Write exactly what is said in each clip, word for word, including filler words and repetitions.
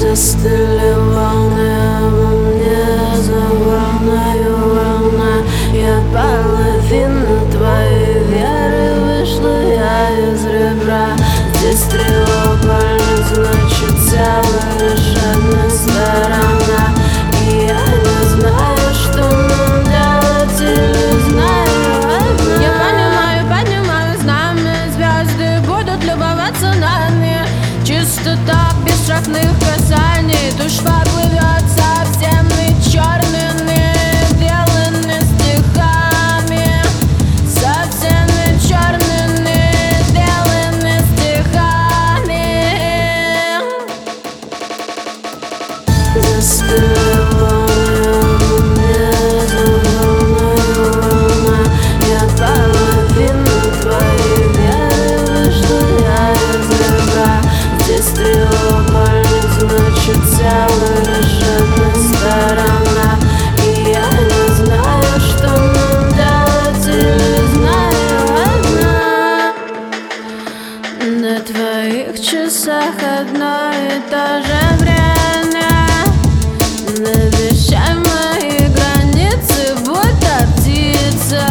Застыли волны, а во мне за волною волна. Я половина твоей веры, вышла я из ребра. Здесь треугольник, значит совершенно сторона. И я не знаю, что нам делать, или знаю одна. Я понимаю, поднимаю знамя, звезды будут любоваться нами. Чисто так, без штрафных касаний, душ поплывет со всеми черными белыми стихами, со всеми черными белыми стихами. Застыли волны, а во мне за волною волна. Я половина твоей веры, вышла я из ребра. Здесь треугольник, значит совершенно сторона. И я не знаю, что нам делать, или знаю одна. На твоих часах одно и то же время. Навещай мои границы, будто птица.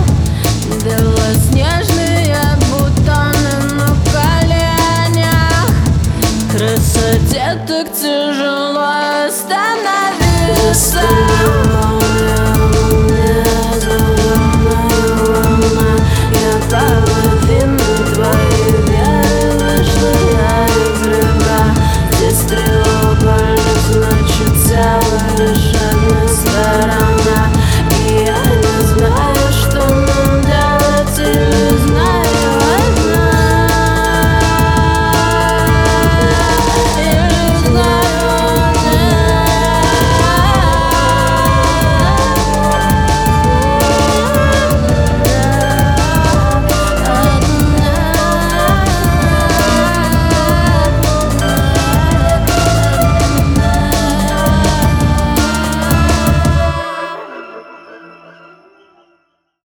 Белоснежные бутоны на коленях. Красоте так тяжело остановиться. Застыли волны, а во мне за волною волна. Я